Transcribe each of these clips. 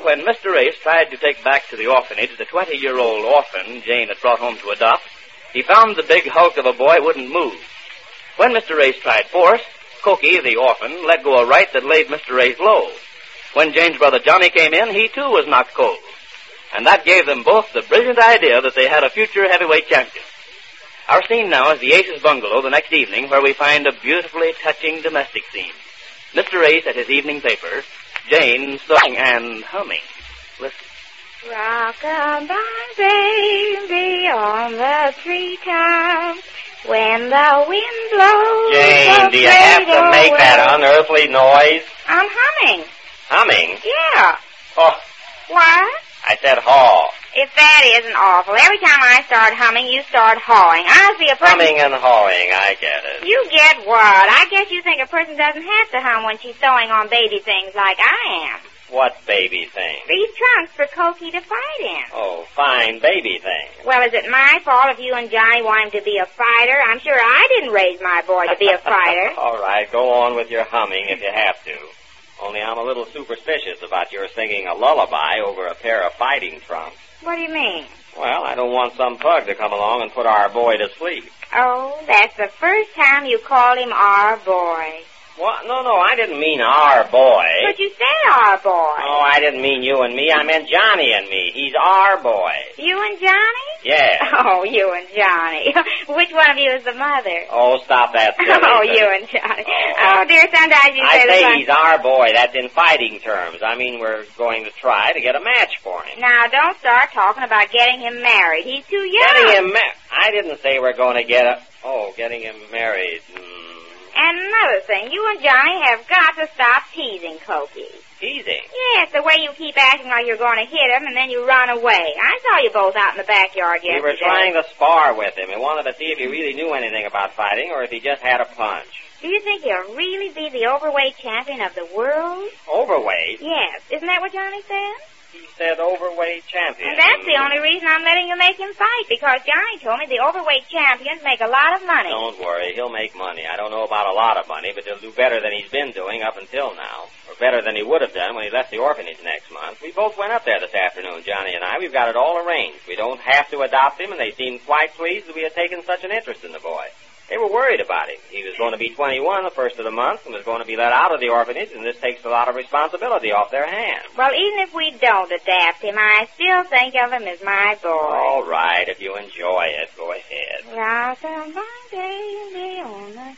when Mr. Ace tried to take back to the orphanage the 20-year-old orphan Jane had brought home to adopt, he found the big hulk of a boy wouldn't move. When Mr. Ace tried force, Cokie, the orphan, let go a right that laid Mr. Ace low. When Jane's brother Johnny came in, he too was knocked cold. And that gave them both the brilliant idea that they had a future heavyweight champion. Our scene now is the Ace's bungalow the next evening, where we find a beautifully touching domestic scene. Mr. Ace at his evening paper, Jane sewing and humming. Listen. Rock-a-bye, baby, on the treetops, when the wind blows. Jane, do you have to make that unearthly noise? I'm humming. Humming? Yeah. Oh, What? I said haw. If that isn't awful. Every time I start humming, you start hawing. Honestly, a person... Humming and hawing, I get it. You get what? I guess you think a person doesn't have to hum when she's sewing on baby things like I am. What baby thing? These trunks for Cokie to fight in. Oh, fine baby thing. Well, is it my fault if you and Johnny want him to be a fighter? I'm sure I didn't raise my boy to be a fighter. All right, go on with your humming if you have to. Only I'm a little superstitious about your singing a lullaby over a pair of fighting trunks. What do you mean? Well, I don't want some thug to come along and put our boy to sleep. Oh, that's the first time you called him our boy. What? No, I didn't mean our boy. But you said our boy. Oh, I didn't mean you and me. I meant Johnny and me. He's our boy. You and Johnny? Yeah. Oh, you and Johnny. Which one of you is the mother? Oh, stop that silly Oh, thing. you and Johnny. Oh, dear, sometimes you say I the say son... he's our boy. That's in fighting terms. I mean, we're going to try to get a match for him. Now, don't start talking about getting him married. He's too young. Getting him I didn't say we're going to getting him married. And another thing, you and Johnny have got to stop teasing Cokie. Teasing? Yes, the way you keep acting like you're going to hit him and then you run away. I saw you both out in the backyard yesterday. We were trying to spar with him. We wanted to see if he really knew anything about fighting or if he just had a punch. Do you think he'll really be the overweight champion of the world? Overweight? Yes. Isn't that what Johnny said? He said overweight champion. And that's the only reason I'm letting you make him fight, because Johnny told me the overweight champions make a lot of money. Don't worry, he'll make money. I don't know about a lot of money, but he'll do better than he's been doing up until now. Or better than he would have done when he left the orphanage next month. We both went up there this afternoon, Johnny and I. We've got it all arranged. We don't have to adopt him, and they seemed quite pleased that we had taken such an interest in the boy. They were worried about him. He was going to be 21 the first of the month and was going to be let out of the orphanage, and this takes a lot of responsibility off their hands. Well, even if we don't adapt him, I still think of him as my boy. All right, if you enjoy it, go ahead. Rock-a-bye, baby, on the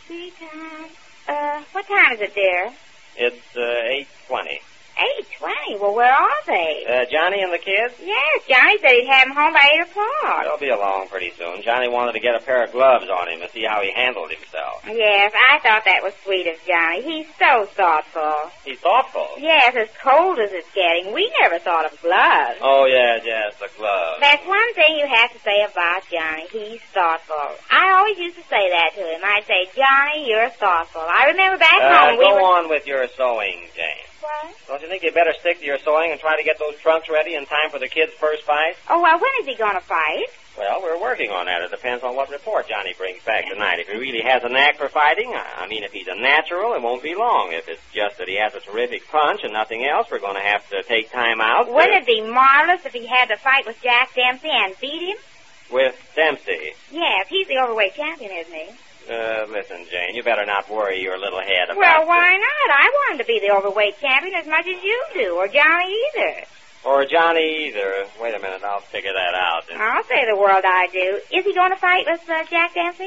treetop. What time is it, dear? It's 8:20. 8:20? Well, where are they? Johnny and the kids? Yes, Johnny said he'd have them home by 8 o'clock. They'll be along pretty soon. Johnny wanted to get a pair of gloves on him to see how he handled himself. Yes, I thought that was sweet of Johnny. He's so thoughtful. He's thoughtful? Yes, as cold as it's getting. We never thought of gloves. Oh, yes, the gloves. That's one thing you have to say about Johnny. He's thoughtful. I always used to say that to him. I'd say, Johnny, you're thoughtful. I remember back home Go on with your sewing, Jane. What? Don't you think you better stick to your sewing and try to get those trunks ready in time for the kids' first fight? Oh, well, when is he going to fight? Well, we're working on that. It depends on what report Johnny brings back tonight. If he really has a knack for fighting, I mean, if he's a natural, it won't be long. If it's just that he has a terrific punch and nothing else, we're going to have to take time out. Wouldn't it be marvelous if he had to fight with Jack Dempsey and beat him? With Dempsey? Yes, he's the overweight champion, isn't he? Listen, Jane, you better not worry your little head about Well, why not? I want him to be the overweight champion as much as you do, or Johnny either. Or Johnny either. Wait a minute, I'll figure that out. I'll say the world I do. Is he going to fight with Jack Dempsey?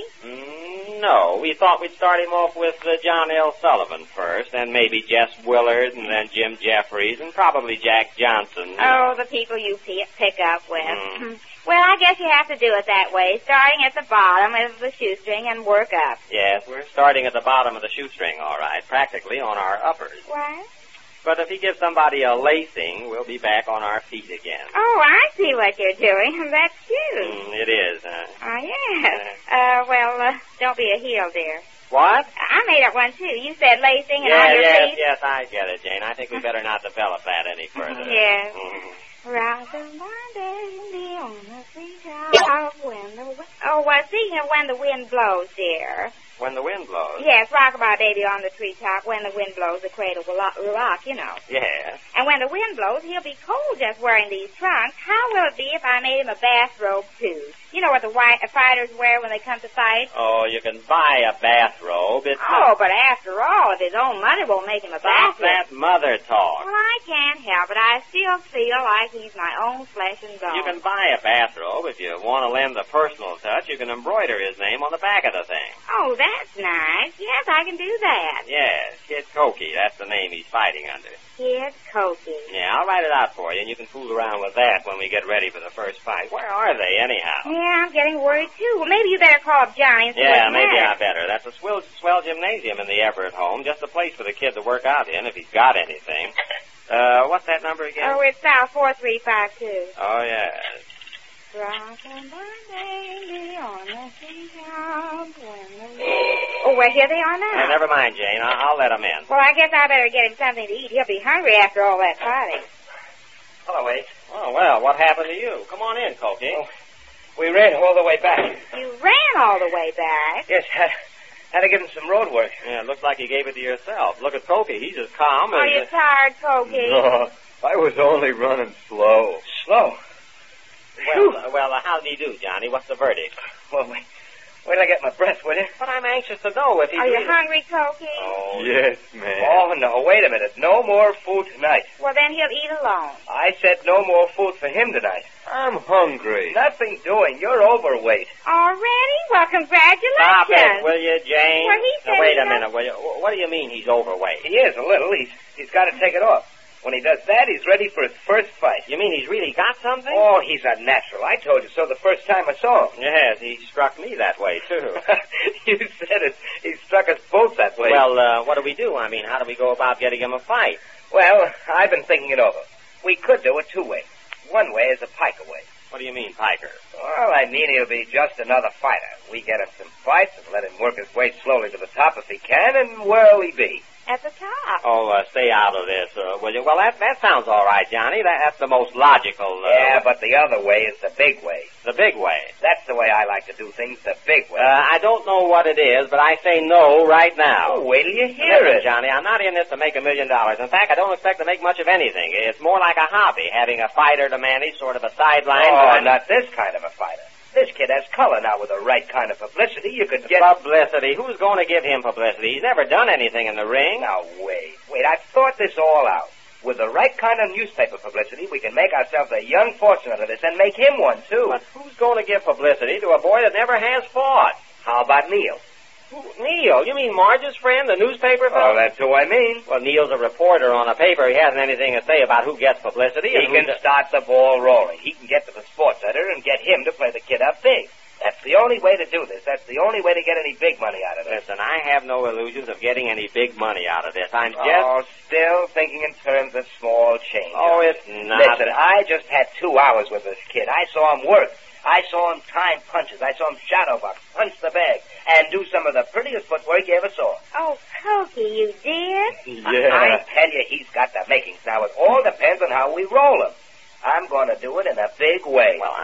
No, we thought we'd start him off with John L. Sullivan first, then maybe Jess Willard, and then Jim Jeffries, and probably Jack Johnson. Oh, the people you pick up with. Well, I guess you have to do it that way, starting at the bottom of the shoestring and work up. Yes, we're starting at the bottom of the shoestring, all right, practically on our uppers. What? But if he gives somebody a lacing, we'll be back on our feet again. Oh, I see what you're doing. That's cute. It is, Oh, yes. Don't be a heel, dear. What? I made up one, too. You said lacing and on your feet. Yes, I get it, Jane. I think we better not develop that any further. Yes. Rock-a-bye, on the treetop when the... Oh, well, speaking of when the wind blows, dear, When the wind blows? Yes, rock-a-bye baby on the treetop. When the wind blows, the cradle will rock, you know. Yes. And when the wind blows, he'll be cold just wearing these trunks. How will it be if I made him a bathrobe, too? You know what the fighters wear when they come to fight? Oh, you can buy a bathrobe. Oh, but after all, if his own mother won't make him a Stop bathrobe... that mother talk. Well, I can't help it. I still feel like he's my own flesh and bone. You can buy a bathrobe. If you want to lend the personal touch, you can embroider his name on the back of the thing. Oh, that's nice. Yes, I can do that. Yes, Kid Cokie. That's the name he's fighting under. Kid Cokie. Yeah, I'll write it out for you, and you can fool around with that when we get ready for the first fight. Where are they, anyhow? Yeah, I'm getting worried, too. Well, maybe you better call up Johnny and see Yeah, what's maybe the I matter. better. That's a swell gymnasium in the Everett home. Just a place for the kid to work out in if he's got anything. What's that number again? Oh, it's South 4352. Oh, yeah. Oh, well, here they are now. Hey, never mind, Jane. I'll let him in. Well, I guess I better get him something to eat. He'll be hungry after all that fighting. Hello, Ace. Oh, well, what happened to you? Come on in, Cokie. Oh, we ran all the way back. You ran all the way back. Yes, had to give him some road work. Yeah, it looks like you gave it to yourself. Look at Cokie. He's as calm as... Are you tired, Cokie? No, I was only running slow. Slow. Well, how did he do, Johnny? What's the verdict? Well, wait till I get my breath, will you? But I'm anxious to know if he's... Are you hungry, Cokie? Oh, Yes, man. Oh, no, wait a minute. No more food tonight. Well, then he'll eat alone. I said no more food for him tonight. I'm hungry. Nothing doing. You're overweight. Already? Well, congratulations. Stop it, will you, Jane? Well, he said Now, wait he a minute, will you? What do you mean he's overweight? He is a little. He's got to take it off. When he does that, he's ready for his first fight. You mean he's really got something? Oh, he's a natural. I told you so the first time I saw him. Yes, he struck me that way, too. You said it. He struck us both that way. Well, what do we do? I mean, how do we go about getting him a fight? Well, I've been thinking it over. We could do it two ways. One way is a Piker way. What do you mean, Piker? Well, I mean he'll be just another fighter. We get him some fights and let him work his way slowly to the top if he can, and where'll he be? At the top. Oh, stay out of this, will you? Well, that sounds all right, Johnny. That's the most logical... Yeah, but the other way is the big way. The big way. That's the way I like to do things, the big way. I don't know what it is, but I say no right now. Oh, wait till you hear Listen, it. Johnny, I'm not in this to make $1 million. In fact, I don't expect to make much of anything. It's more like a hobby, having a fighter to manage, sort of a sideline. Oh, not this kind of a fighter. This kid has color now. With the right kind of publicity, you could get... Publicity? Who's going to give him publicity? He's never done anything in the ring. Now, wait. I've thought this all out. With the right kind of newspaper publicity, we can make ourselves a young fortune out of this and make him one, too. But who's going to give publicity to a boy that never has fought? How about Neil? Neil? You mean Marge's friend, the newspaper fellow? Oh, that's who I mean. Well, Neil's a reporter on a paper. He hasn't anything to say about who gets publicity. He can start the ball rolling. He can get to the sports editor and get him to play the kid up big. That's the only way to do this. That's the only way to get any big money out of this. Listen, I have no illusions of getting any big money out of this. I'm just... Oh, still thinking in terms of small change. Oh, it's not... Listen, I just had 2 hours with this kid. I saw him work. I saw him time punches. I saw him shadow box, punch the bag, and do some of the prettiest footwork you ever saw. Oh, Cokie, you did? Yeah. I tell you, he's got the makings. Now, it all depends on how we roll him. I'm going to do it in a big way. Well,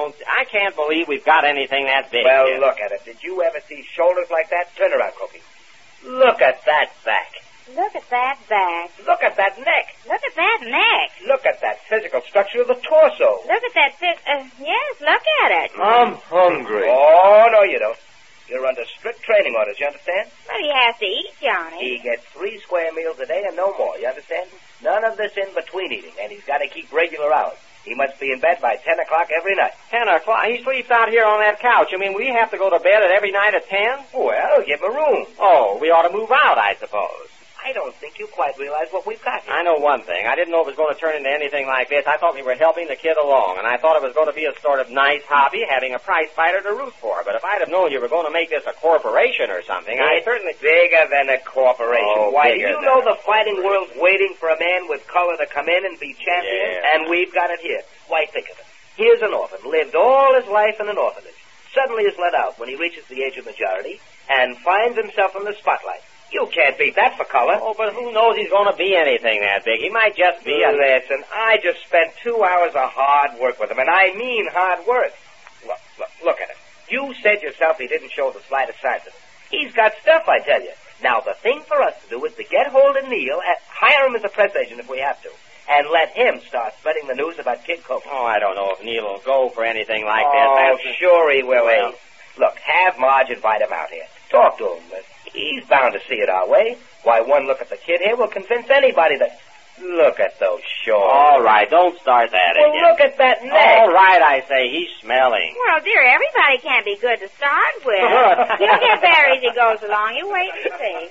I can't believe we've got anything that big. Well, yet. look at it. Did you ever see shoulders like that? Turn around, Cokie. Look at that back. Look at that back. Look at that neck. Look at that neck. Look at that physical structure of the torso. Look at that yes, look at it. I'm hungry. Oh, no, you don't. You're under strict training orders, you understand? But he has to eat, Johnny. He gets 3 square meals a day and no more, you understand? None of this in-between eating, and he's got to keep regular hours. He must be in bed by 10 o'clock every night. 10 o'clock? He sleeps out here on that couch. You mean we have to go to bed every night at 10? Well, give him a room. Oh, we ought to move out, I suppose. I don't think you quite realize what we've got here. I know one thing. I didn't know it was going to turn into anything like this. I thought we were helping the kid along, and I thought it was going to be a sort of nice hobby, having a prize fighter to root for. But if I'd have known you were going to make this a corporation or something, I certainly... Bigger than a corporation. Oh, Why, do bigger you than know a the fighting world's waiting for a man with color to come in and be champion? Yeah. And we've got it here. Why, think of it. Here's an orphan, lived all his life in an orphanage. Suddenly is let out when he reaches the age of majority and finds himself in the spotlight. You can't beat that for color. Oh, but who knows he's going to be anything that big? He might just be a... Listen, I just spent 2 hours of hard work with him, and I mean hard work. Look at it. You said yourself he didn't show the slightest signs of it. He's got stuff, I tell you. Now, the thing for us to do is to get hold of Neil, hire him as a press agent if we have to, and let him start spreading the news about Kid Coker. Oh, I don't know if Neil will go for anything like this. Oh, sure he will, Well. Abe. Look, have Marge invite him out here. Talk to him. He's bound to see it our way. Why, one look at the kid here will convince anybody that... Look at those shorts. All right, don't start that Well, again. look at that neck. All right, I say, he's smelling. Well, dear, everybody can't be good to start with. He'll get better as he goes along. You wait and see.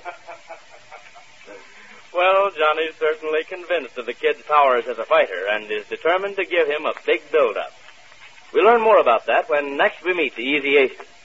Well, Johnny's certainly convinced of the kid's powers as a fighter and is determined to give him a big build-up. We'll learn more about that when next we meet the Easy Aces.